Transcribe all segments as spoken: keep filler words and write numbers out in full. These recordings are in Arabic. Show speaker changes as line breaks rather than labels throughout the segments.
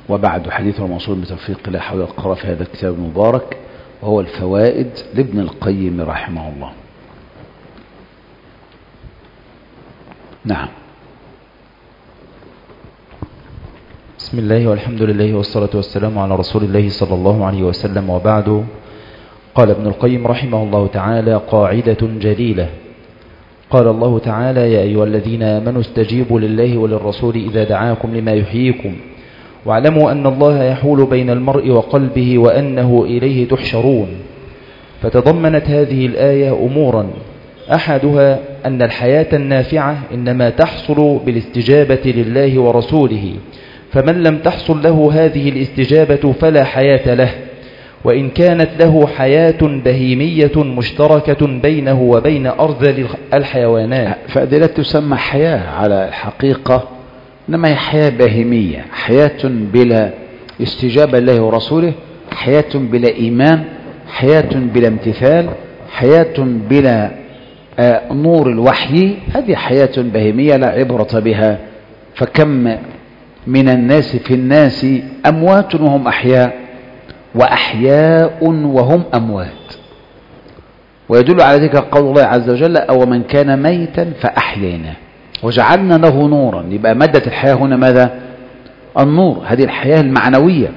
وبعد حديث الموصول بتوفيق الله حول القراءة في هذا الكتاب المبارك، وهو الفوائد لابن القيم رحمه الله. نعم.
بسم الله والحمد لله والصلاة والسلام على رسول الله صلى الله عليه وسلم، وبعد. قال ابن القيم رحمه الله تعالى: قاعدة جليلة. قال الله تعالى: يا أيها الذين آمنوا استجيبوا لله وللرسول إذا دعاكم لما يحييكم واعلموا أن الله يحول بين المرء وقلبه وأنه إليه تحشرون. فتضمنت هذه الآية أمورا، أحدها أن الحياة النافعة إنما تحصل بالاستجابة لله ورسوله، فمن لم تحصل له هذه الاستجابة فلا حياة له، وإن كانت له حياة بهيمية مشتركة بينه وبين أرذل الحيوانات.
فهذه لا تسمى حياة على الحقيقة، إنما هي حياة بهيمية، حياة بلا استجابة لله ورسوله، حياة بلا إيمان، حياة بلا امتثال، حياة بلا آه نور الوحي. هذه حياة بهيمية لا عبرة بها. فكم من الناس في الناس أموات وهم أحياء، وأحياء وهم أموات. ويدل على ذلك قول الله عز وجل: أو من كان ميتا فأحييناه وجعلنا له نورا. يبقى مادة الحياة هنا ماذا؟ النور. هذه الحياة المعنوية،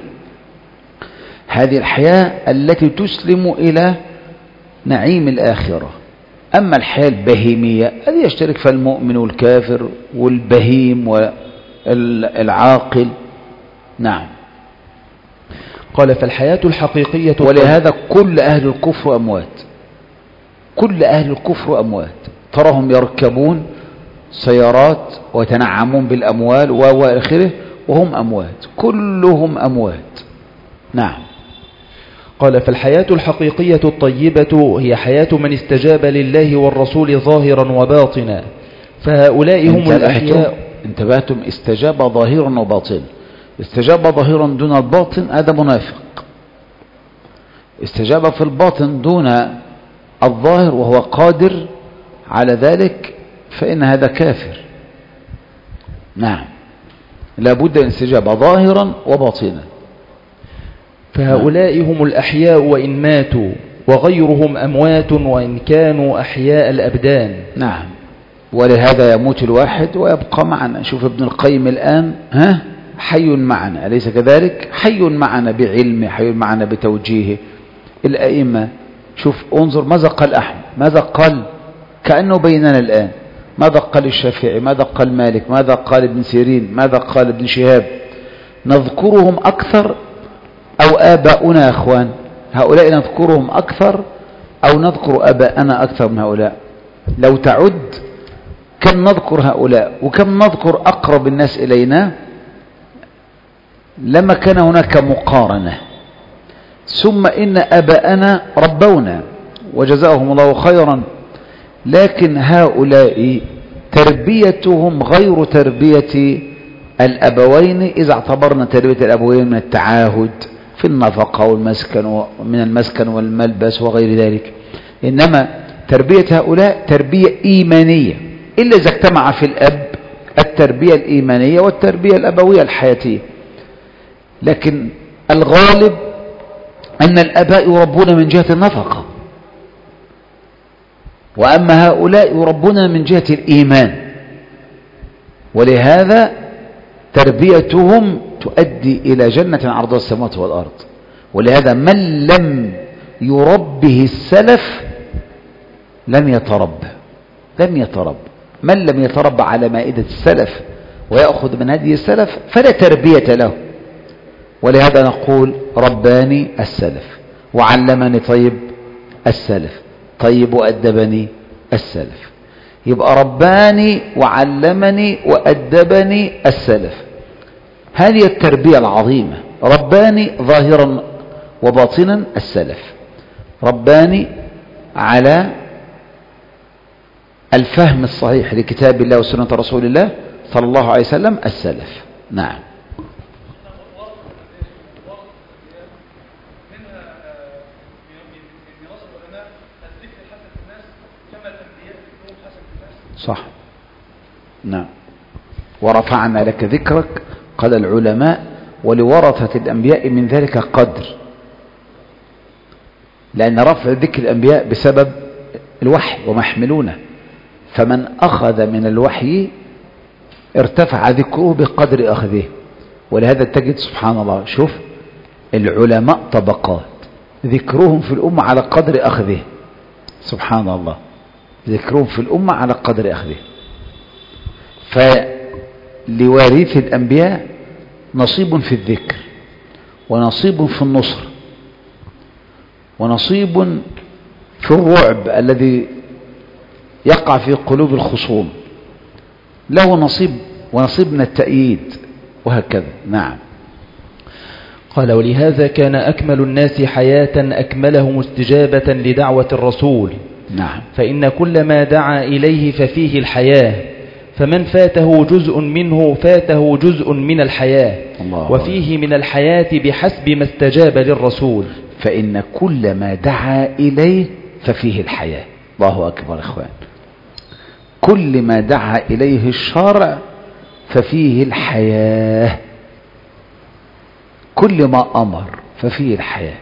هذه الحياة التي تسلم إلى نعيم الآخرة. أما الحياة البهيمية هذه يشترك فيها المؤمن والكافر والبهيم والعاقل. نعم.
قال: فالحياة الحقيقية.
ولهذا كل أهل الكفر أموات، كل أهل الكفر أموات. تراهم يركبون سيارات ويتنعمون بالأموال وآخره وهم أموات، كلهم أموات. نعم.
قال: فالحياة الحقيقية الطيبة هي حياة من استجاب لله والرسول ظاهرا وباطنا، فهؤلاء هم الأحياء.
انتبهتم؟ استجاب ظاهرا وباطنا. استجاب ظاهرا دون الباطن هذا منافق، استجاب في الباطن دون الظاهر وهو قادر على ذلك فإن هذا كافر. نعم، لابد أن استجاب ظاهرا وباطنا.
فهؤلاء هم الأحياء وإن ماتوا، وغيرهم أموات وإن كانوا أحياء الأبدان.
نعم. ولهذا يموت الواحد ويبقى معنا. شوف ابن القيم الآن، ها حي معنا، أليس كذلك؟ حي معنا بعلمه، حي معنا بتوجيهه. الأئمة شوف انظر ماذا قال أحمد، ماذا قال كأنه بيننا الآن، ماذا قال الشافعي، ماذا قال مالك، ماذا قال ابن سيرين، ماذا قال ابن شهاب. نذكرهم أكثر أو آباؤنا يا أخوان؟ هؤلاء نذكرهم أكثر أو نذكر آباءنا أكثر من هؤلاء؟ لو تعد كم نذكر هؤلاء وكم نذكر أقرب الناس إلينا لما كان هناك مقارنة. ثم إن آباءنا ربونا وجزاهم الله خيرا، لكن هؤلاء تربيتهم غير تربية الأبوين إذا اعتبرنا تربية الأبوين من التعاهد في النفقة والمسكن ومن المسكن والملبس وغير ذلك. إنما تربية هؤلاء تربية إيمانية، إلا إذا اجتمع في الأب التربية الإيمانية والتربية الأبوية الحياتية. لكن الغالب أن الآباء يربون من جهة النفقة، وأما هؤلاء يربون من جهة الإيمان، ولهذا تربيتهم تؤدي إلى جنة عرضها السماوات والأرض. ولهذا من لم يربه السلف لم يتربى، لم يتربى. من لم يتربى على مائدة السلف ويأخذ من هدي السلف فلا تربية له. ولهذا نقول رباني السلف وعلمني طيب السلف، طيب وأدبني السلف. يبقى رباني وعلمني وأدبني السلف، هذه التربية العظيمة. رباني ظاهرا وباطنا السلف، رباني على الفهم الصحيح لكتاب الله وسنة رسول الله صلى الله عليه وسلم السلف. نعم. صح. نعم. ورفعنا لك ذكرك. قال العلماء ولورثة الأنبياء من ذلك قدر، لأن رفع ذكر الأنبياء بسبب الوحي وما يحملونه، فمن أخذ من الوحي ارتفع ذكره بقدر أخذه. ولهذا تجد سبحان الله، شوف العلماء طبقات، ذكرهم في الأمة على قدر أخذه، سبحان الله، ذكرهم في الأمة على قدر أخذه. فلوارث الأنبياء نصيب في الذكر، ونصيب في النصر، ونصيب في الرعب الذي يقع في قلوب الخصوم، له نصيب ونصيب من التأييد، وهكذا. نعم.
قال: ولهذا كان أكمل الناس حياة أكملهم استجابة لدعوة الرسول.
نعم.
فإن كل ما دعا إليه ففيه الحياة، فمن فاته جزء منه فاته جزء من الحياة،
الله
وفيه من الحياة بحسب ما استجاب للرسول.
فإن كل ما دعا إليه ففيه الحياة. الله أكبر إخوان، كل ما دعا إليه الشرع ففيه الحياة، كل ما أمر ففيه الحياة.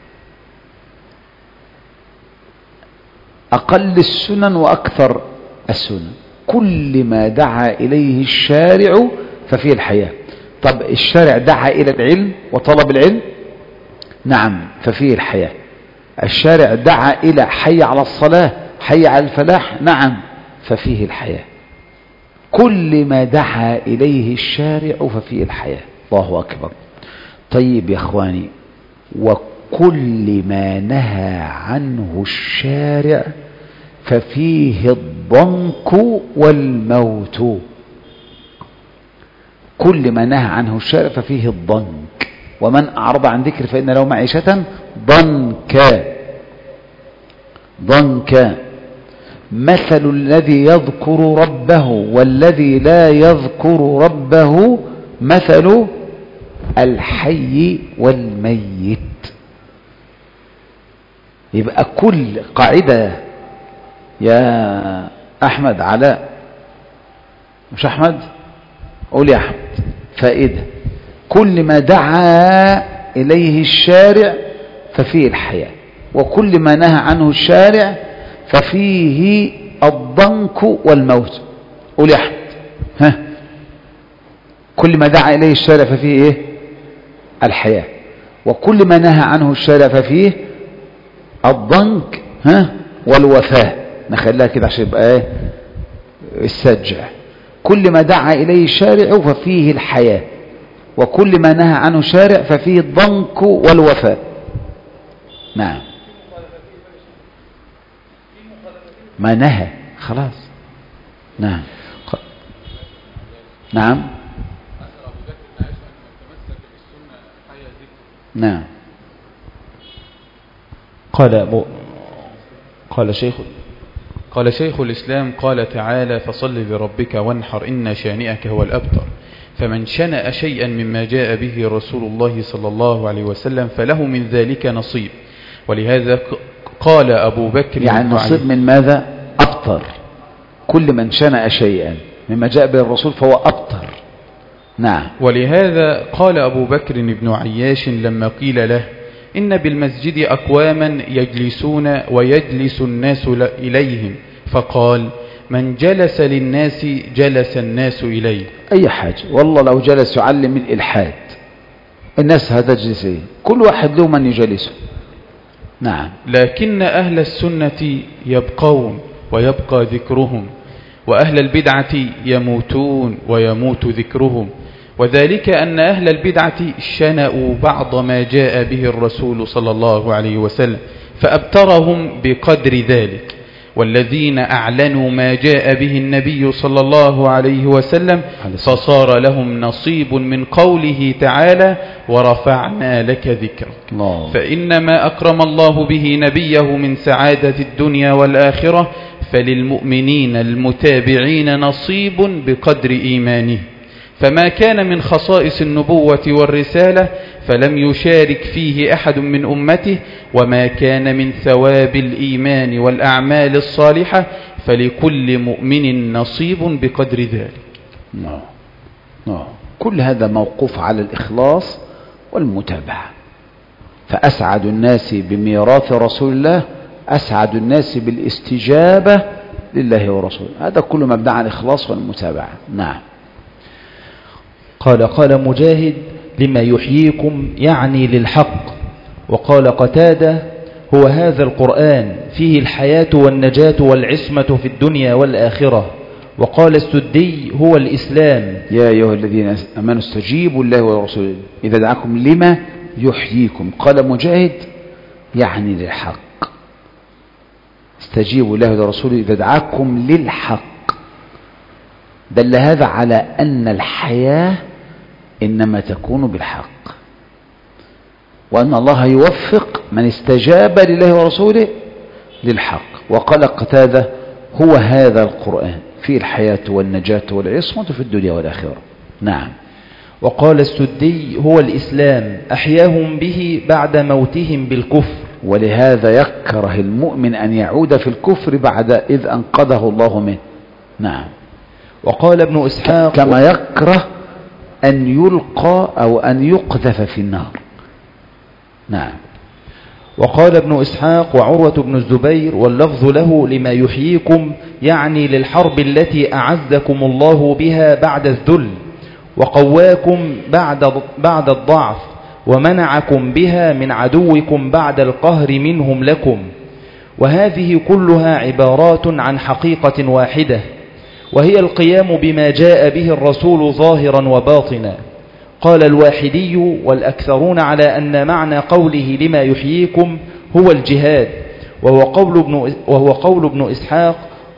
أقل السنن وأكثر السنن، كل ما دعا إليه الشارع ففيه الحياة. طب الشارع دعا إلى العلم وطلب العلم، نعم، ففيه الحياة. الشارع دعا إلى حي على الصلاة، حي على الفلاح، نعم، ففيه الحياة. كل ما دعا إليه الشارع ففيه الحياة. الله أكبر. طيب يا أخواني، وكل ما نهى عنه الشارع ففيه الضنك والموت. كل ما نهى عنه الشارع ففيه الضنك، ومن أعرض عن ذكر فإن له معيشة ضنكا. ضنكا مثل الذي يذكر ربه والذي لا يذكر ربه مثل الحي والميت. يبقى كل قاعدة يا أحمد علاء، مش أحمد، قول يا أحمد، فائدة: كل ما دعا إليه الشارع ففيه الحياة، وكل ما نهى عنه الشارع ففيه الضنك والموت. قول يا أحمد، ها، كل ما دعا إليه الشارع ففيه إيه؟ الحياة، وكل ما نهى عنه الشارع ففيه الضنك، ها، والوفاة. نخليها كده عشان يبقى ايه السجع. كل ما دعا إليه الشارع ففيه الحياة، وكل ما نهى عنه الشارع ففيه الضنك والوفاة. نعم، ما نهى خلاص. نعم. نعم. نعم.
قال قال شيخ
قال شيخ الإسلام قال تعالى: فصل لربك وانحر إن شانئك هو الأبتر. فمن شنأ شيئا مما جاء به رسول الله صلى الله عليه وسلم فله من ذلك نصيب. ولهذا قال أبو بكر،
يعني نصيب من ماذا؟ أبتر. كل من شنأ شيئا مما جاء به الرسول فهو أبتر. نعم.
ولهذا قال أبو بكر بن عياش لما قيل له: إن بالمسجد أقواما يجلسون ويجلس الناس إليهم، فقال: من جلس للناس جلس الناس إليه.
أي حاجة والله، لو جلس يعلم الإلحاد الناس هتجلس إيه؟ كل واحد له من يجلسه. نعم.
لكن أهل السنة يبقون ويبقى ذكرهم، وأهل البدعة يموتون ويموت ذكرهم. وذلك أن أهل البدعة شنأوا بعض ما جاء به الرسول صلى الله عليه وسلم فأبترهم بقدر ذلك، والذين أعلنوا ما جاء به النبي صلى الله عليه وسلم فصار لهم نصيب من قوله تعالى: ورفعنا لك ذكرك.
الله.
فإنما أكرم الله به نبيه من سعادة الدنيا والآخرة، فللمؤمنين المتابعين نصيب بقدر إيمانه. فما كان من خصائص النبوة والرسالة فلم يشارك فيه أحد من أمته، وما كان من ثواب الإيمان والأعمال الصالحة فلكل مؤمن نصيب بقدر ذلك.
نعم. نعم. كل هذا موقوف على الإخلاص والمتابعة. فأسعد الناس بميراث رسول الله أسعد الناس بالاستجابة لله ورسوله. هذا كله مبني على الإخلاص والمتابعة. نعم.
قال قال مجاهد لما يحييكم يعني للحق. وقال قتادة هو هذا القرآن فيه الحياة والنجاة والعصمة في الدنيا والآخرة. وقال السدي هو الإسلام.
يا أيها الذين آمنوا استجيبوا لله ورسوله إذا دعاكم لما يحييكم. قال مجاهد يعني للحق. استجيبوا لله ورسوله إذا دعاكم للحق. دل هذا على أن الحياة إنما تكون بالحق، وأن الله يوفق من استجاب لله ورسوله للحق. وقال قتادة هو هذا القرآن فيه الحياة والنجاة والعصمة في الدنيا والآخرة. نعم.
وقال السدي هو الإسلام أحياهم به بعد موتهم بالكفر.
ولهذا يكره المؤمن أن يعود في الكفر بعد إذ أنقذه الله منه. نعم.
وقال ابن إسحاق
كما يكره أن يلقى أو أن يقذف في النار. نعم.
وقال ابن إسحاق وعروة بن الزبير واللفظ له لما يحييكم يعني للحرب التي أعزكم الله بها بعد الذل وقواكم بعد بعد الضعف ومنعكم بها من عدوكم بعد القهر منهم لكم. وهذه كلها عبارات عن حقيقة واحدة، وهي القيام بما جاء به الرسول ظاهرا وباطنا. قال الواحدي والأكثرون على أن معنى قوله لما يحييكم هو الجهاد، وهو قول ابن, وهو قول ابن إسحاق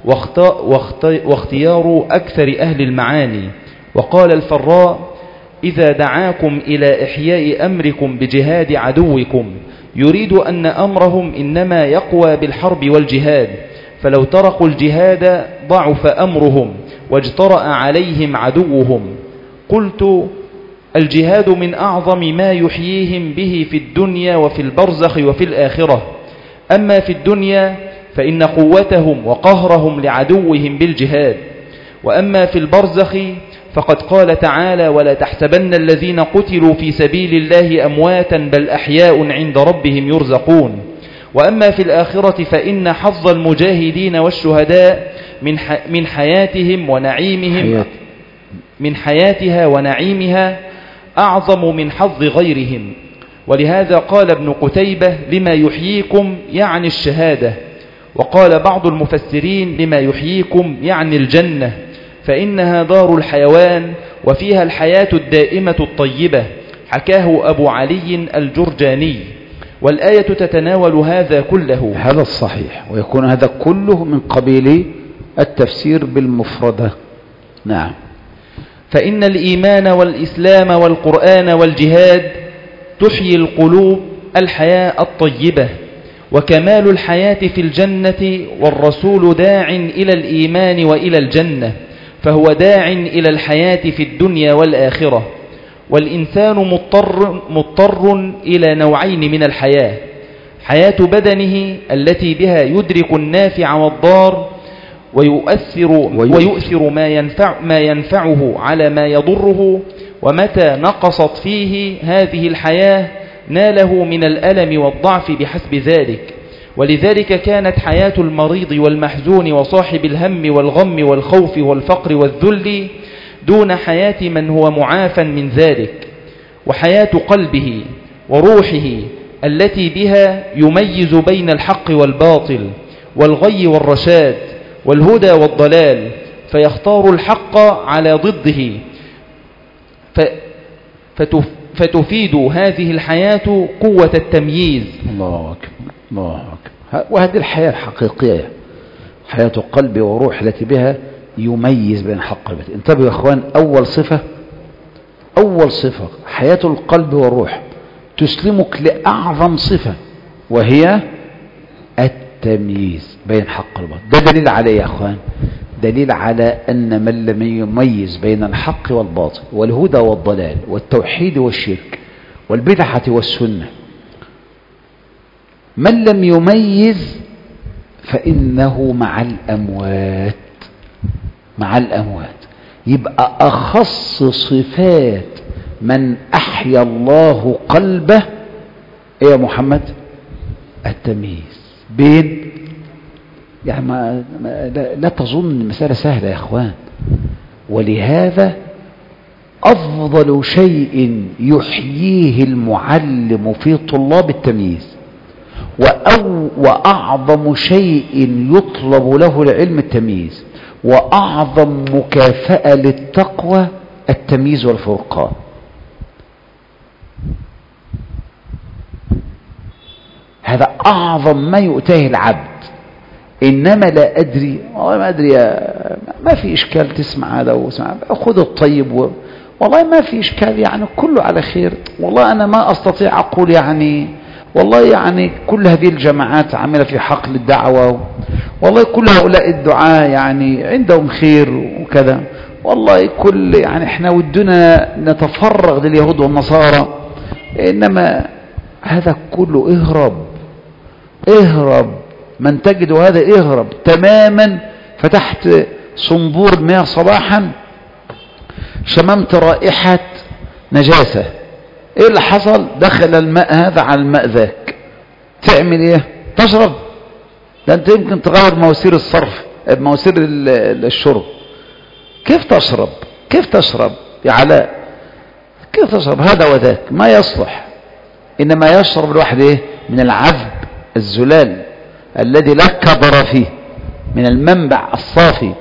واختيار أكثر أهل المعاني. وقال الفراء إذا دعاكم إلى إحياء أمركم بجهاد عدوكم يريد أن أمرهم إنما يقوى بالحرب والجهاد، فلو تركوا الجهاد ضعف أمرهم واجترأ عليهم عدوهم. قلت الجهاد من أعظم ما يحييهم به في الدنيا وفي البرزخ وفي الآخرة. أما في الدنيا فإن قوتهم وقهرهم لعدوهم بالجهاد، وأما في البرزخ فقد قال تعالى ولا تحسبن الذين قتلوا في سبيل الله أمواتا بل أحياء عند ربهم يرزقون. وأما في الآخرة فإن حظ المجاهدين والشهداء من من حياتهم ونعيمهم من حياتها ونعيمها أعظم من حظ غيرهم. ولهذا قال ابن قتيبة لما يحييكم يعني الشهادة. وقال بعض المفسرين لما يحييكم يعني الجنة، فإنها دار الحيوان وفيها الحياة الدائمة الطيبة، حكاه أبو علي الجرجاني. والآية تتناول هذا كله.
هذا الصحيح، ويكون هذا كله من قبيل التفسير بالمفردة. نعم.
فإن الإيمان والإسلام والقرآن والجهاد تحيي القلوب الحياة الطيبة، وكمال الحياة في الجنة، والرسول داع إلى الإيمان وإلى الجنة، فهو داع إلى الحياة في الدنيا والآخرة. والإنسان مضطر, مضطر إلى نوعين من الحياة: حياة بدنه التي بها يدرك النافع والضار ويؤثر, ويؤثر ما, ينفع ما ينفعه على ما يضره، ومتى نقصت فيه هذه الحياة ناله من الألم والضعف بحسب ذلك. ولذلك كانت حياة المريض والمحزون وصاحب الهم والغم والخوف والفقر والذل دون حياة من هو معافى من ذلك. وحياة قلبه وروحه التي بها يميز بين الحق والباطل والغي والرشاد والهدى والضلال، فيختار الحق على ضده، فتفيد هذه الحياة قوة التمييز.
الله أكبر الله أكبر. وهذه الحياة الحقيقية، حياة القلب والروح التي بها يميز بين الحق والباطل. انتبهوا يا أخوان، أول صفة أول صفة حياة القلب والروح تسلمك لأعظم صفة، وهي التمييز بين الحق والباطل. ده دليل عليه يا أخوان، دليل على أن من لم يميز بين الحق والباطل والهدى والضلال والتوحيد والشرك والبدعة والسنة، من لم يميز فإنه مع الأموات مع الأموات. يبقى أخص صفات من أحيا الله قلبه إيه يا محمد؟ التمييز بين، يعني ما لا, لا تظن المسألة سهلة يا إخوان. ولهذا أفضل شيء يحييه المعلم في طلاب التمييز، وأو وأعظم شيء يطلب له العلم التمييز، وأعظم مكافأة للتقوى التمييز والفرقان. هذا أعظم ما يؤتاه العبد. إنما لا أدري، والله ما أدري، ما في إشكال تسمع هذا وسمع، خذ الطيب و... والله ما في إشكال، يعني كله على خير. والله أنا ما أستطيع أقول يعني والله يعني كل هذه الجماعات عاملة في حقل الدعوة، والله كل هؤلاء الدعاء يعني عندهم خير وكذا، والله كل يعني احنا ودنا نتفرغ لليهود والنصارى. إنما هذا كله اهرب اهرب، من تجد هذا اهرب تماما. فتحت صنبور الماء صباحا شممت رائحة نجاسة، ايه اللي حصل؟ دخل الماء هذا على الماء ذاك، تعمل ايه؟ تشرب؟ ده انت يمكن تغير مواسير الصرف، مواسير الشرب. كيف تشرب؟ كيف تشرب يا علاء؟ كيف تشرب هذا وذاك؟ ما يصلح. انما يشرب الواحد ايه؟ من العذب الزلال الذي لا كبر فيه، من المنبع الصافي.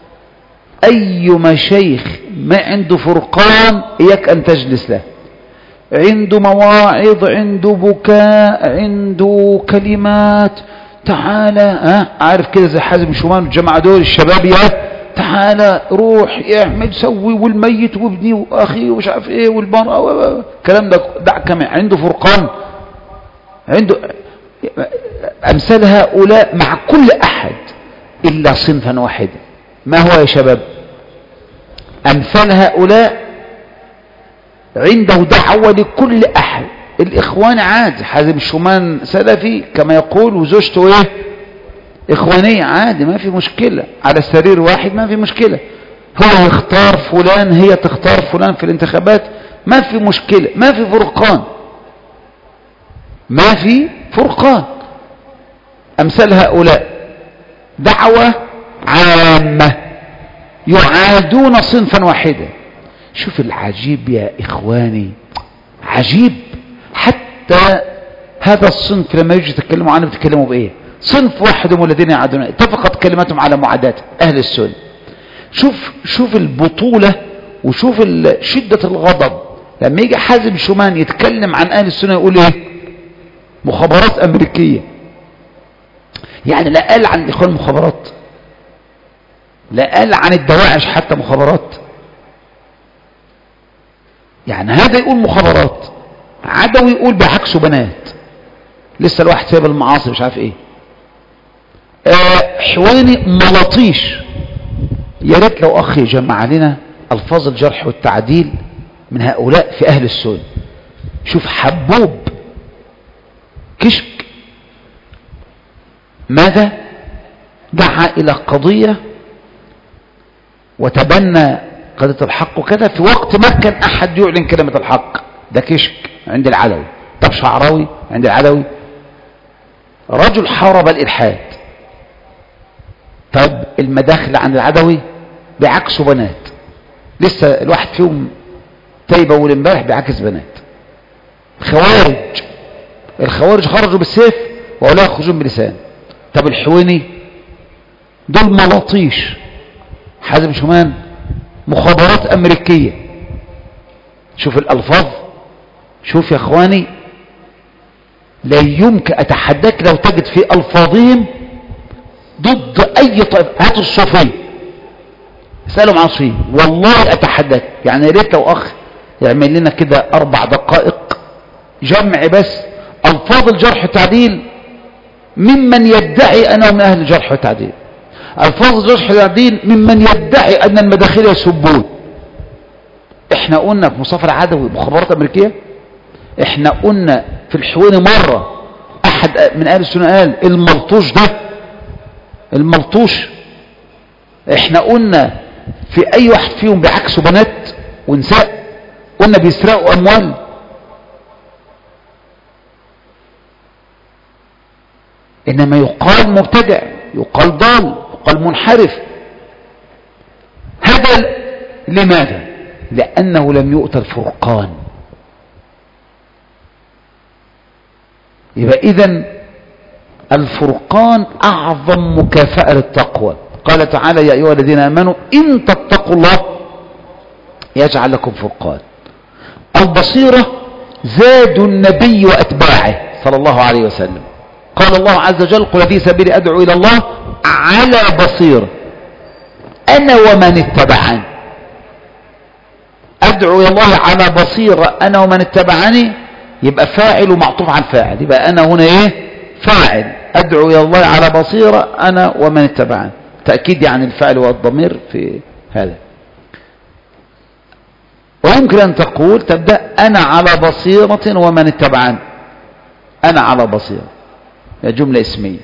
اي شيخ ما عنده فرقان اياك ان تجلس له، عنده مواعظ، عنده بكاء، عنده كلمات، تعالى ها عارف كده زي حازم شومان والجماعه دول الشباب، يا تعالى روح اعمل سوي، والميت وابني واخي ومش عارف ايه والمرأة الكلام ده. دعك عنده فرقان، عنده امثال هؤلاء مع كل احد الا صنفا واحدا. ما هو يا شباب؟ امثال هؤلاء عنده دعوة لكل احد. الاخوان عادي، حازم الشومان سلفي كما يقول، وزوجته ايه؟ اخوانية، عادي ما في مشكلة، على سرير واحد ما في مشكلة. هو يختار فلان، هي تختار فلان في الانتخابات، ما في مشكلة، ما في فرقان، ما في فرقان. امثال هؤلاء دعوة عامة يعادون صنفا واحدا. شوف العجيب يا إخواني، عجيب. حتى هذا الصنف لما يجي يتكلموا عنه بيتكلموا بإيه؟ صنف واحد هم الذين يعادون، اتفقت كلماتهم على معاداة أهل السنة. شوف شوف البطولة، وشوف شدة الغضب لما يجي حازم شومان يتكلم عن أهل السنة يقول إيه؟ مخابرات أمريكية. يعني لا قال عن الإخوان مخابرات، لا قال عن الدواعش حتى مخابرات. يعني هذا يقول مخابرات، عدوي يقول بعكسه بنات، لسه الواحد سايب المعاصي مش عارف ايه. آه حواني ملطيش. يا ريت لو اخي يجمع لنا الفاظ الجرح والتعديل من هؤلاء في اهل السنة. شوف حبوب كشك ماذا دعا الى قضية وتبنى قضية الحق وكذا، في وقت ما كان احد يعلن كلمة الحق. ده كشك عند العلوي. طب شعراوي عند العلوي رجل حارب الالحاد. طب المداخل عند العدوي بعكسه بنات، لسه الواحد فيهم تايبه اول امبارح بعكس بنات. خوارج، الخوارج خرجوا بالسيف ولا يخرجون بلسان. طب الحويني دول ملاطيش، حازم شومان مخابرات امريكيه. شوف الالفاظ، شوف يا اخواني، لا يمكن اتحداك لو تجد في الفاظهم ضد اي طائفه. هاتوا الصوفيه اسالهم عن الصوفيه، والله اتحداك. يعني يا ريت لو اخ يعمل لنا كده اربع دقائق جمع بس الفاظ الجرح والتعديل ممن يدعي انه من اهل الجرح والتعديل، الفاظ الجرح والتعديل ممن يدعي ان المداخيل يسبون. احنا قلنا في مصطفى العدوي مخابرات امريكيه، احنا قلنا في الحويني مره احد من اهل السنه قال الملطوش ده، الملطوش. احنا قلنا في أي واحد فيهم بيعكسوا بنات ونساء؟ قلنا بيسرقوا أموال. إنما يقال مبتدع، يقال ضال، يقال منحرف. هذا لماذا؟ لأنه لم يؤت الفرقان. يبقى إذن الفرقان أعظم مكافأة للتقوى. قال تعالى: يا أيها الذين آمنوا إن تتقوا الله يجعل لكم فرقان. البصيرة زاد النبي وأتباعه صلى الله عليه وسلم. قال الله عز وجل: قل في سبيلي أدعو إلى الله على بصيرة أنا ومن اتبعني. أدعو إلى الله على بصيرة أنا ومن اتبعني، يبقى فاعل ومعطوف على الفاعل. يبقى أنا هنا إيه؟ فاعل. أدعو إلى الله على بصيرة أنا ومن اتبعني، تأكيد يعني الفعل والضمير في هذا. ويمكن أن تقول تبدأ أنا على بصيرة ومن اتبعني. أنا على بصيرة هي جملة اسمية.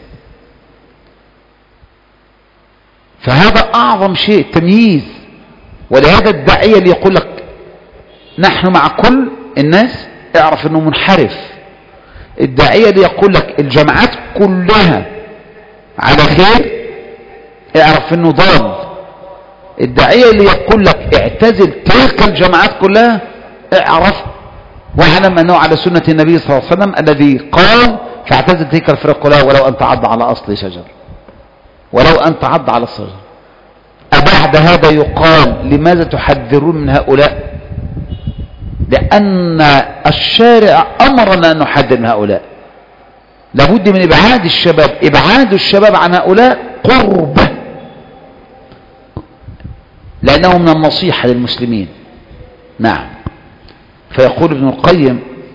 فهذا أعظم شيء تمييز. ولهذا الداعية اللي يقول لك نحن مع كل الناس، اعرف أنه منحرف. الداعية اللي يقول لك الجماعات كلها على خير، اعرف أنه ضال. الداعية اللي يقول لك اعتزل تلك الجماعات كلها، اعرف واعلم أنه على سنة النبي صلى الله عليه وسلم الذي قال: فاعتزل تلك الفرق كلها ولو أن تعض على أصل شجر، ولو أن تعض على الشجر. أبعد هذا يقال لماذا تحذرون من هؤلاء؟ لأن الشارع أمرنا أن نحذر من هؤلاء. لابد من إبعاد الشباب. إبعاد الشباب عن هؤلاء قربة، لأنه من النصيحة للمسلمين. نعم. فيقول ابن القيم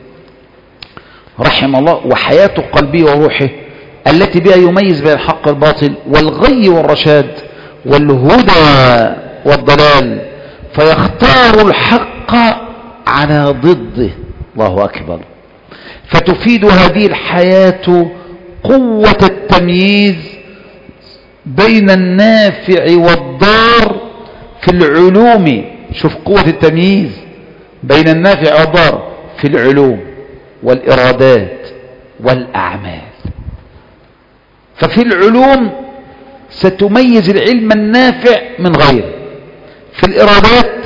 رحمه الله: وحياة قلبه وروحه التي بها يميز بين الحق والباطل والغي والرشاد والهدى والضلال، فيختار الحق على ضده. الله أكبر. فتفيد هذه الحياة قوة التمييز بين النافع والضار في العلوم. شوف قوة التمييز بين النافع والضار في العلوم والإرادات والأعمال. ففي العلوم ستميز العلم النافع من غيره، في الإرادات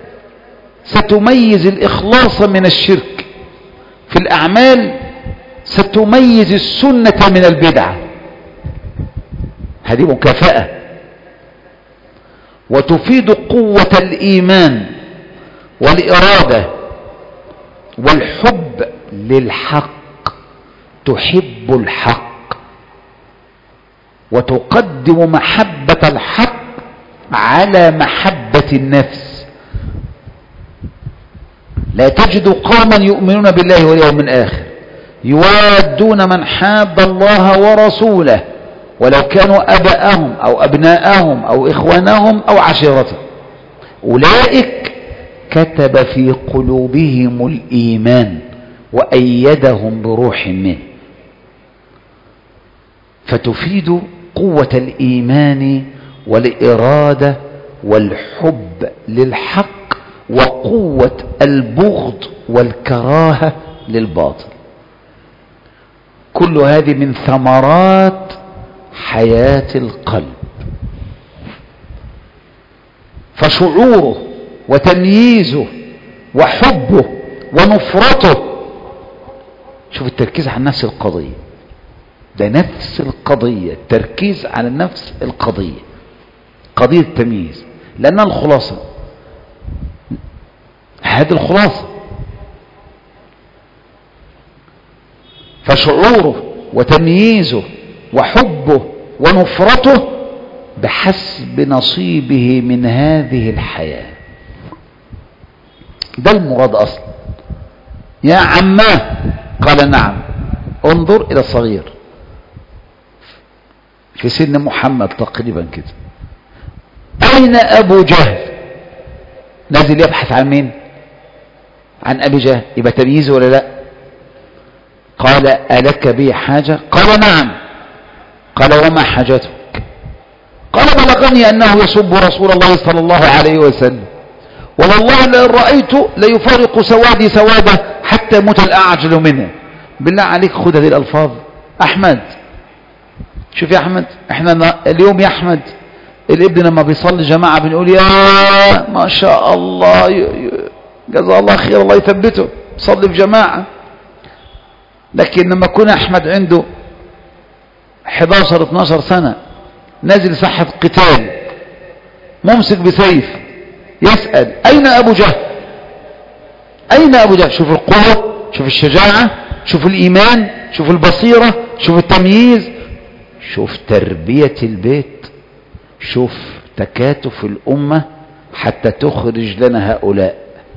ستميز الإخلاص من الشرك، في الأعمال ستميز السنة من البدعة. هذه مكافأة. وتفيد قوة الإيمان والإرادة والحب للحق. تحب الحق وتقدم محبة الحق على محبة النفس. لا تجد قوما يؤمنون بالله واليوم الآخر يوادون من حاب الله ورسوله ولو كانوا أباءهم أو أبناءهم أو إخوانهم أو عشيرتهم، أولئك كتب في قلوبهم الإيمان وأيدهم بروح منه. فتفيد قوة الإيمان والإرادة والحب للحق وقوة البغض والكراهة للباطل. كل هذه من ثمرات حياة القلب. فشعوره وتمييزه وحبه ونفرته. شوف التركيز على نفس القضية، ده نفس القضية، التركيز على نفس القضية، قضية التمييز، لأنها الخلاصة. هذه الخلاصة. فشعوره وتمييزه وحبه ونفرته بحسب نصيبه من هذه الحياة. ده المراد أصلا. يا عماه، قال نعم. انظر إلى الصغير في سن محمد تقريبا كده. أين أبو جهل؟ نازل يبحث عن مين؟ عن أبي جهل. يبقى تمييزه ولا لا؟ قال ألك بي حاجة؟ قال نعم. قال وما حاجتك؟ قال بلغني أنه يسب رسول الله صلى الله عليه وسلم، والله لئن رأيته ليفارق سوادي سواده حتى يموت الأعجل منه. بالله عليك خذ هذه الألفاظ. أحمد، شوف يا أحمد، احنا اليوم يا أحمد الابن لما بيصلي جماعة بنقول يا ما شاء الله جزاه الله خير الله يثبته صلي في جماعة. لكن لما يكون أحمد عنده احداشر اتناشر سنة نازل ساحة قتال ممسك بسيف يسأل أين أبو جهل؟ أين أبو جهل؟ شوف القوة، شوف الشجاعة، شوف الإيمان، شوف البصيرة، شوف التمييز، شوف تربية البيت، شوف تكاتف الأمة حتى تخرج لنا هؤلاء.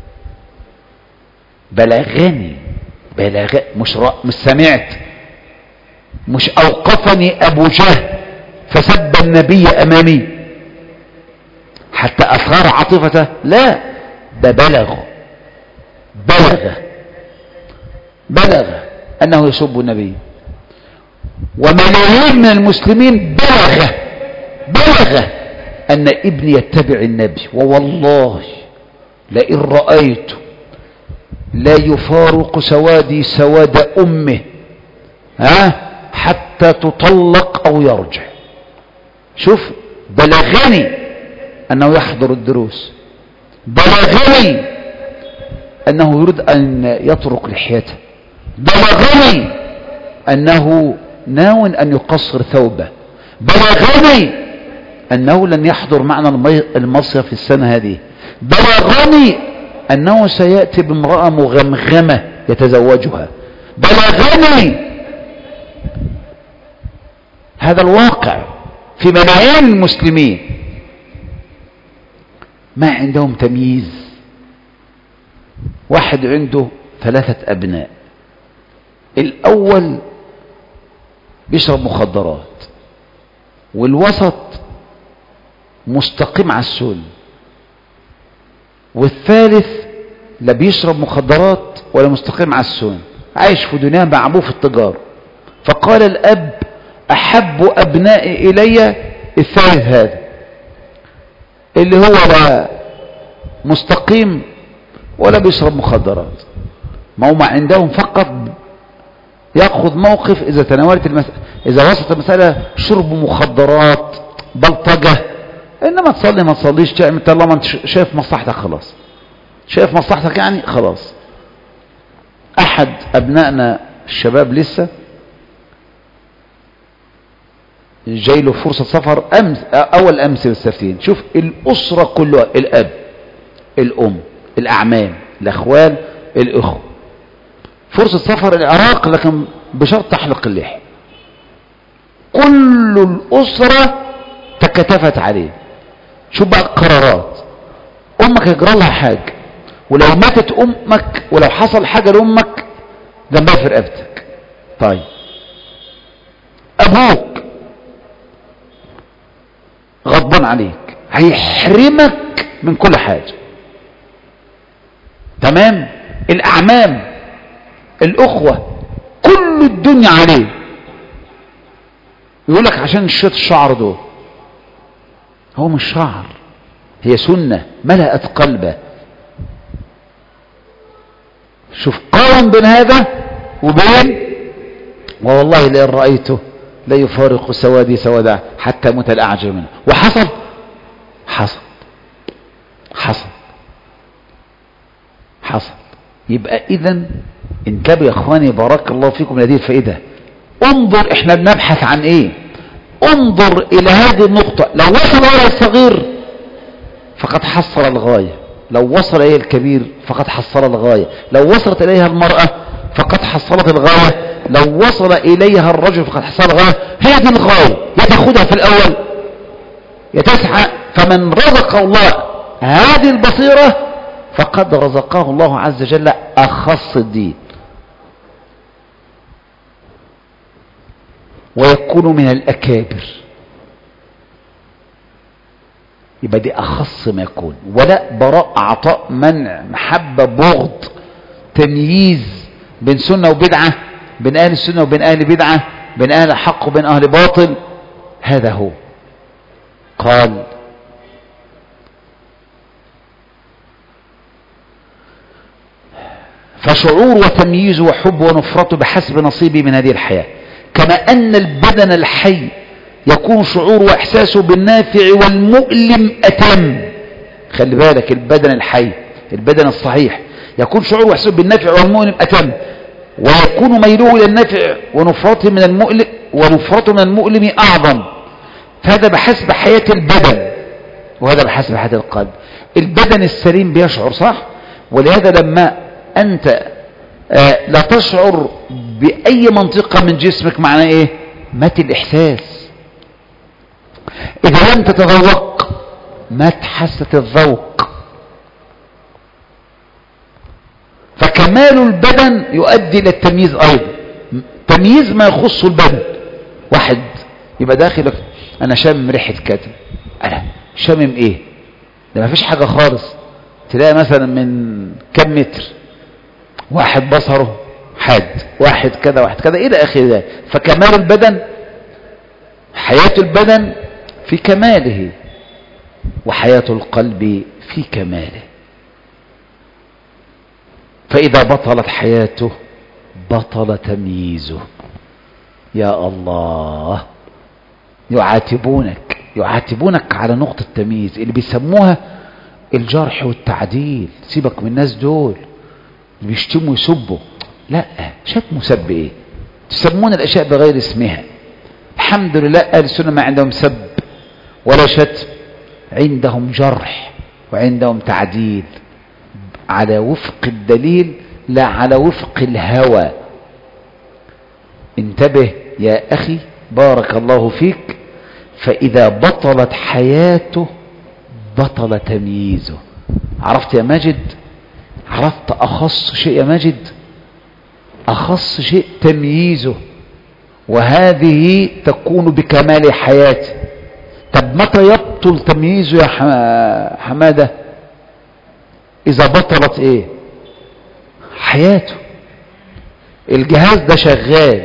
بلغني بلغ مش رأ... مش سمعت، مش أوقفني أبو جهل فسب النبي أمامي حتى أثار عاطفته، لا، ده بلغ بلغ بلغ أنه يسب النبي. وملايين من المسلمين بلغ بلغ أن ابني يتبع النبي، ووالله لئن رأيت لا يفارق سوادي سواد أمه ها حتى تطلق أو يرجع. شوف، بلغني أنه يحضر الدروس، بلغني أنه يريد أن يترك لحيته، بلغني أنه ناو أن يقصر ثوبه، بلغني أنه لن يحضر معنا المصيف في السنة هذه، بلغني أنه سيأتي بامرأة مغمغمة يتزوجها، بلغني. هذا الواقع في ملايين المسلمين، ما عندهم تمييز. واحد عنده ثلاثة أبناء، الأول بيشرب مخدرات، والوسط مستقيم على السن، والثالث لا بيشرب مخدرات ولا مستقيم على السن، عايش في دنيا مع أبوه في التجارة. فقال الأب أحب أبنائي إلي الثالث هذا اللي هو لا مستقيم ولا بيشرب مخدرات. ما هم عندهم فقط يأخذ موقف إذا تناولت المسألة، إذا وصلت المسألة شرب مخدرات بلطجة، إنما تصلي ما تصليش تعمل طالما أنت شايف مصلحتك خلاص، شايف مصلحتك يعني خلاص. أحد أبنائنا الشباب لسه جاي له فرصة سفر أمس أول أمس بالسفتين. شوف الأسرة كلها، الأب الأم الأعمام الأخوال الأخوة، فرصة سفر العراق لكن بشرط تحلق اللحية. كل الأسرة تكتفت عليه. شوف بقى القرارات، أمك يجرى لها حاجة، ولو ماتت أمك ولو حصل حاجة لأمك جنبها في رقبتك. طيب أبوك غضبان عليك هيحرمك من كل حاجة، تمام؟ الأعمام الأخوة كل الدنيا عليه، يقول لك عشان شيط الشعر دول. هو مش شعر، هي سنة ملأت قلبه. شوف قارن بين هذا وبين والله لئن رأيته لا يفارق سوادي سوادا حتى موت الأعجل منه. وحصل حصل حصل حصل. يبقى إذن انتبهوا يا اخواني بارك الله فيكم من هذه الفائدة. انظر احنا بنبحث عن ايه، انظر الى هذه النقطة. لو وصل الى الصغير فقد حصل الغاية، لو وصل اليه الكبير فقد حصل الغاية، لو وصلت اليها المرأة فقد حصلت الغاية، لو وصل اليها الرجل فقد حصل الغاية. هذه الغاية يا تاخدها في الاول يا تسعى. فمن رزق الله هذه البصيرة فقد رزقه الله عز وجل أخص الدين، ويكون من الأكابر. يبقى دي أخص ما يكون. ولا براء، عطاء، منع، محبة، بغض، تمييز بين سنة وبدعة، بين أهل السنة وبين أهل بدعة، بين أهل حق وبين أهل باطل. هذا هو قال فشعور وتمييز وحب ونفرته بحسب نصيبي من هذه الحياة، كما أن البدن الحي يكون شعور وإحساسه بالنافع والمؤلم أتم. خلي بالك، البدن الحي، البدن الصحيح يكون شعور وإحساسه بالنافع والمؤلم أتم، ويكون ميله إلى النافع ونفرته من المؤلم ونفرته من المؤلم أعظم. فهذا بحسب حياة البدن، وهذا بحسب حياة القلب. البدن السليم بيشعر صح، ولهذا لما أنت آه لا تشعر بأي منطقة من جسمك، معناه إيه؟ مات الإحساس. إذا لم تتذوق مات حاسة الذوق. فكمال البدن يؤدي إلى التمييز أيضا، تمييز ما يخص البدن. واحد يبقى داخل أنا شامم ريحة كذا، أنا شامم إيه؟ ده ما فيش حاجة خالص. تلاقي مثلا من كم متر واحد بصره حاد، واحد كذا واحد كذا إلى آخر ذلك. فكمال البدن، حياة البدن في كماله، وحياة القلب في كماله. فإذا بطلت حياته بطل تمييزه. يا الله، يعاتبونك يعاتبونك على نقطة التمييز اللي بيسموها الجرح والتعديل. سيبك من الناس دول اللي بيشتموا يسبوا. لا، شتموا سب ايه؟ تسمون الاشياء بغير اسمها. الحمد لله اهل السنة ما عندهم سب ولا شتم، عندهم جرح وعندهم تعديل على وفق الدليل لا على وفق الهوى. انتبه يا اخي، بارك الله فيك. فاذا بطلت حياته بطل تمييزه. عرفت يا ماجد؟ عرفت اخص شيء يا ماجد؟ اخص شيء تمييزه، وهذه تكون بكمال حياته. طب متى يبطل تمييزه يا حمادة؟ اذا بطلت ايه؟ حياته. الجهاز ده شغال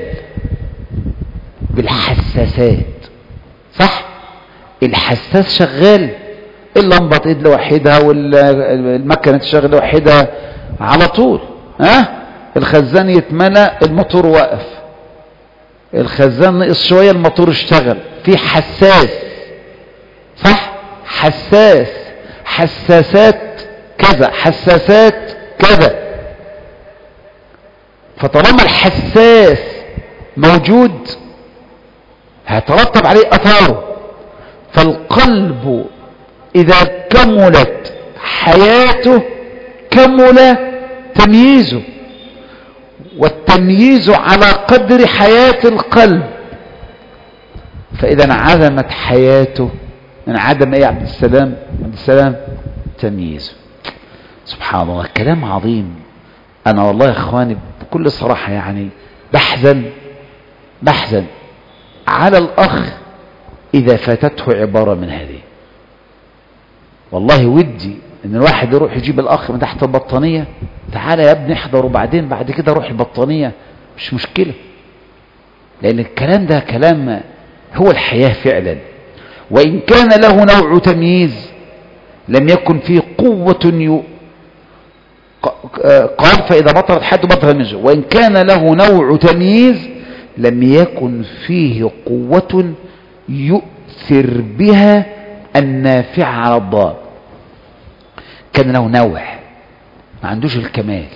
بالحساسات صح؟ الحساس شغال، اللمبة ايد لوحدها والمكنة تشغل لوحدها على طول. ها؟ الخزان يتملى الموتور واقف، الخزان نقص شوية الموتور اشتغل. في حساس صح؟ حساس، حساسات كذا، حساسات كذا. فطالما الحساس موجود هيترتب عليه اثاره. فالقلب اذا كملت حياته كمل تمييزه، والتمييز على قدر حياة القلب. فاذا انعدمت حياته، انعدم ايه يا عبد السلام؟ عبد السلام تمييزه. سبحان الله، كلام عظيم. انا والله يا اخواني بكل صراحة يعني بحزن بحزن على الاخ اذا فاتته عبارة من هذه. والله ودي ان الواحد يروح يجيب الاخ من تحت البطانية، تعالى يا ابني احضر، وبعدين بعد كده روح البطانية، مش مشكلة. لان الكلام ده كلام هو الحياة فعلا. وان كان له نوع تمييز لم يكن فيه قوة ي... قال فإذا بطلت حياته بطل تمييزه. وإن كان له نوع تمييز لم يكن فيه قوة يؤثر بها النافع على الضار. كان له نوع، ما عندوش الكمال.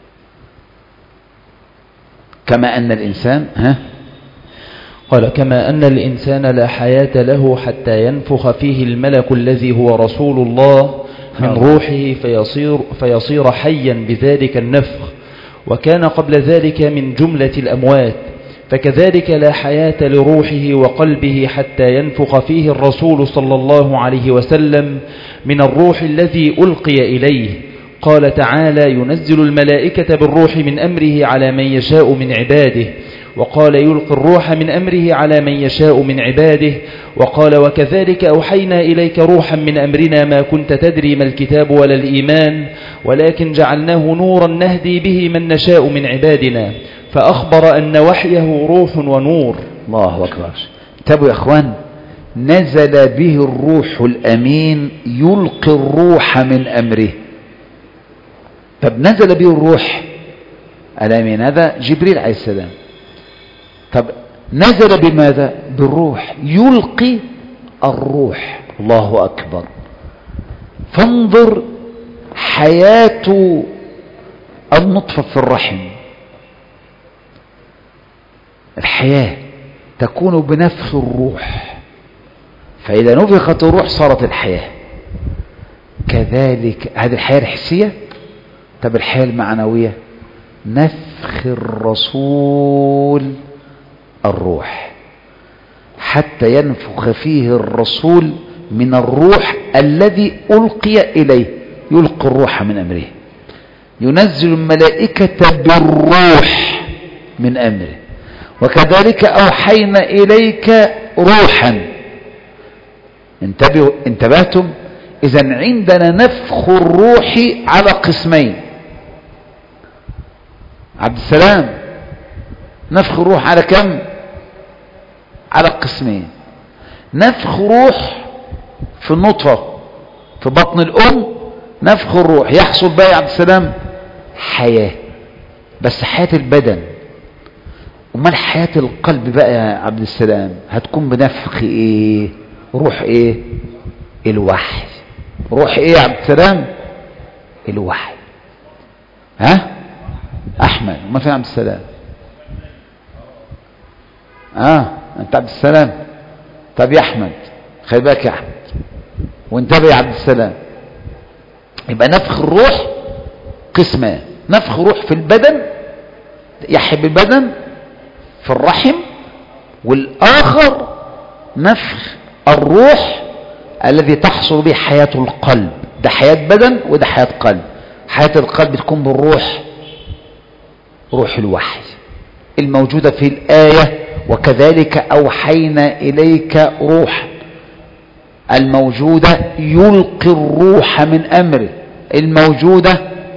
كما أن الإنسان ها
قال كما أن الإنسان لا حياة له حتى ينفخ فيه الملك الذي هو رسول الله من روحه فيصير, فيصير حيا بذلك النفخ، وكان قبل ذلك من جملة الأموات. فكذلك لا حياة لروحه وقلبه حتى ينفخ فيه الرسول صلى الله عليه وسلم من الروح الذي ألقي إليه. قال تعالى ينزل الملائكة بالروح من أمره على من يشاء من عباده. وقال يلقي الروح من أمره على من يشاء من عباده. وقال وكذلك أوحينا إليك روحا من أمرنا ما كنت تدري ما الكتاب ولا الإيمان ولكن جعلناه نورا نهدي به من نشاء من عبادنا. فأخبر أن وحيه روح ونور.
الله أكبر. انتبهوا يا أخوان، نزل به الروح الأمين يلقي الروح من أمره. طب نزل به الروح الأمين هذا جبريل عليه السلام. طب نزل بماذا؟ بالروح، يلقي الروح. الله أكبر. فانظر حياة النطفة في الرحم، الحياة تكون بنفخ الروح، فإذا نفخت الروح صارت الحياة. كذلك هذه الحياة الحسية. طب الحياة المعنوية نفخ الرسول الروح، حتى ينفخ فيه الرسول من الروح الذي ألقي إليه، يلقي الروح من أمره، ينزل الملائكة بالروح من أمره. وكذلك أوحينا إليك روحا. انتبهوا انتبهتم؟ إذن عندنا نفخ الروح على قسمين. عبد السلام، نفخ الروح على كم؟ على قسمين. نفخ روح في النطفة في بطن الأم، نفخ الروح يحصل بقى يا عبد السلام حياة، بس حياة البدن. امال حياة القلب بقى يا عبد السلام هتكون بنفخ ايه؟ روح ايه؟ الوحي. روح ايه يا عبد السلام؟ الوحي. ها احمد، ما في عبد السلام؟ اه انت عبد السلام. طب يا احمد خلي بالك يا احمد وانتبه يا عبد السلام. يبقى نفخ الروح قسمان، نفخ روح في البدن يحيي بالبدن في الرحم، والآخر نفخ الروح الذي تحصل به حياة القلب. ده حياة بدن وده حياة قلب. حياة القلب تكون بالروح، روح الوحي الموجودة في الآية وكذلك أوحينا إليك روحا، الموجودة يلقي الروح من أمره، الموجودة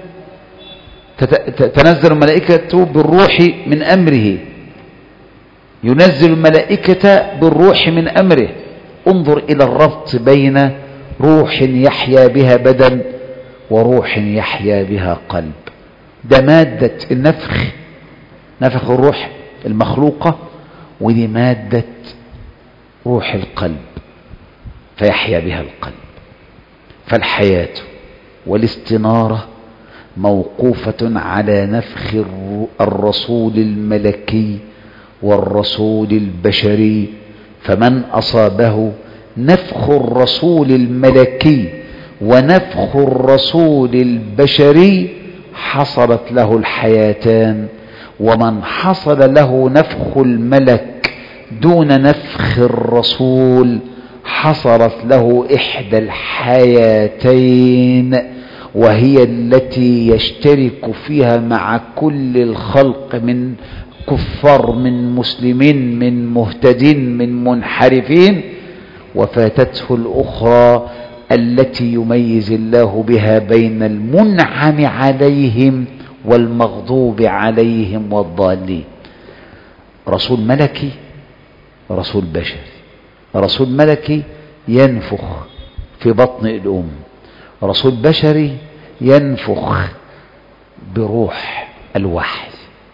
تنزل الملائكة بالروح من أمره، ينزل الملائكة بالروح من أمره. انظر إلى الربط بين روح يحيا بها بدن وروح يحيا بها قلب. ده مادة النفخ، نفخ الروح المخلوقة، ودي مادة روح القلب فيحيا بها القلب. فالحياة والاستنارة موقوفة على نفخ الرسول الملكي والرسول البشري. فمن أصابه نفخ الرسول الملكي ونفخ الرسول البشري حصلت له الحياتان، ومن حصل له نفخ الملك دون نفخ الرسول حصلت له إحدى الحياتين، وهي التي يشترك فيها مع كل الخلق من كفار من مسلمين من مهتدين من منحرفين، وفاتته الأخرى التي يميز الله بها بين المنعم عليهم والمغضوب عليهم والضالين. رسول ملكي، رسول بشري. رسول ملكي ينفخ في بطن الأم، رسول بشري ينفخ بروح الوحي.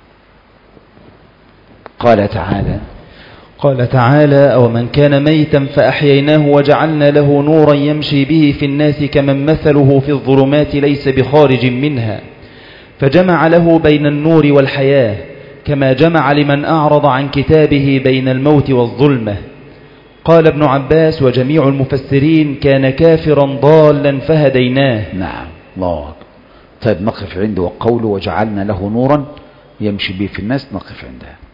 قال تعالى
قال تعالى: أومن كان ميتا فأحييناه وجعلنا له نورا يمشي به في الناس كمن مثله في الظلمات ليس بخارج منها، فجمع له بين النور والحياة كما جمع لمن أعرض عن كتابه بين الموت والظلمة. قال ابن عباس وجميع المفسرين: كان كافرا ضالا فهديناه.
نعم، الله أكبر. طيب نقف عنده وقوله وجعلنا له نورا يمشي به في الناس، نقف عندها.